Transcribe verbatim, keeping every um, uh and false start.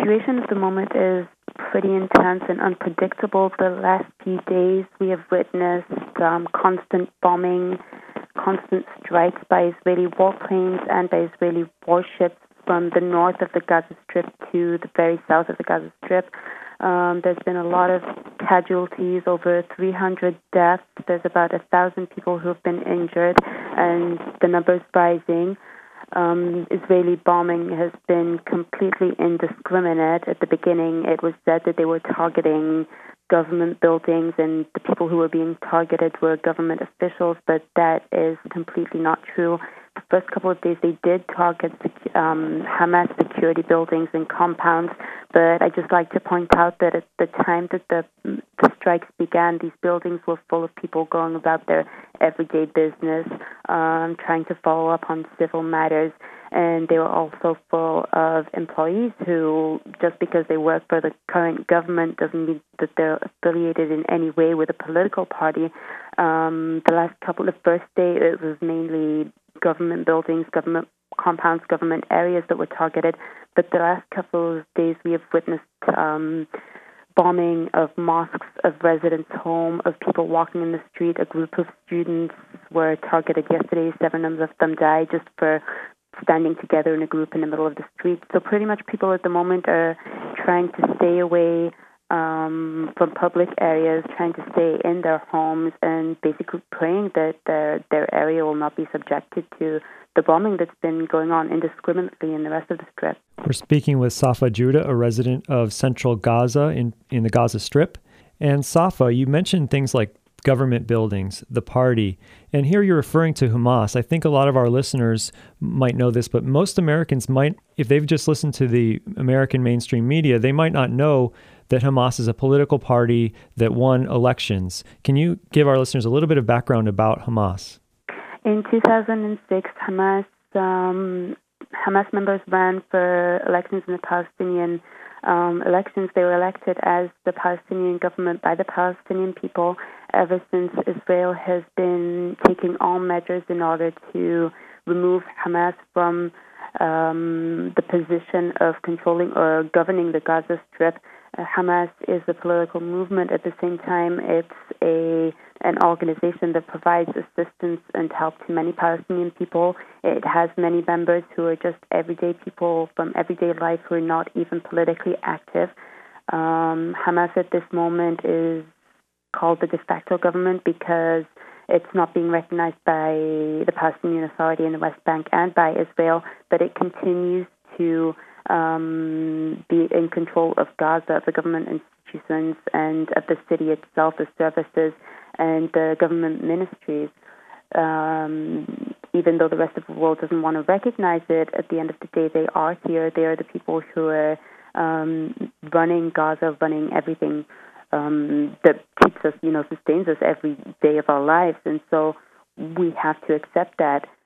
situation at the moment is pretty intense and unpredictable. The last few days we have witnessed um, constant bombing, constant strikes by Israeli warplanes and by Israeli warships from the north of the Gaza Strip to the very south of the Gaza Strip. Um, there's been a lot of casualties, over three hundred deaths. There's about one thousand people who have been injured, and the number's rising. Um, Israeli bombing has been completely indiscriminate. At the beginning, it was said that they were targeting government buildings, and the people who were being targeted were government officials, but that is completely not true. The first couple of days, they did target um, Hamas security buildings and compounds, but I'd just like to point out that at the time that the, the strikes began, these buildings were full of people going about their everyday business, um, trying to follow up on civil matters, and they were also full of employees who, just because they work for the current government doesn't mean that they're affiliated in any way with a political party. Um, the last couple of first day, it was mainly government buildings, government compounds, government areas that were targeted. But the last couple of days, we have witnessed um, bombing of mosques, of residents' home, of people walking in the street. A group of students were targeted yesterday. Seven of them died just for standing together in a group in the middle of the street. So pretty much people at the moment are trying to stay away um, from public areas, trying to stay in their homes, and basically praying that their their area will not be subjected to the bombing that's been going on indiscriminately in the rest of the Strip. We're speaking with Safa Judah, a resident of central Gaza in, in the Gaza Strip. And Safa, you mentioned things like government buildings, the party, and here you're referring to Hamas. I think a lot of our listeners might know this, but most Americans might, if they've just listened to the American mainstream media, they might not know that Hamas is a political party that won elections. Can you give our listeners a little bit of background about Hamas? In two thousand six, Hamas um, Hamas members ran for elections in the Palestinian um, elections. They were elected as the Palestinian government by the Palestinian people. Ever since, Israel has been taking all measures in order to remove Hamas from um, the position of controlling or governing the Gaza Strip. Uh, Hamas is a political movement. At the same time, it's a an organization that provides assistance and help to many Palestinian people. It has many members who are just everyday people from everyday life who are not even politically active. Um, Hamas at this moment is called the de facto government because it's not being recognized by the Palestinian Authority in the West Bank and by Israel, but it continues to um, be in control of Gaza, of the government institutions, and of the city itself, the services, and the government ministries. Um, even though the rest of the world doesn't want to recognize it, at the end of the day, they are here. They are the people who are um, running Gaza, running everything um, that keeps us, you know, sustains us every day of our lives. And so we have to accept that.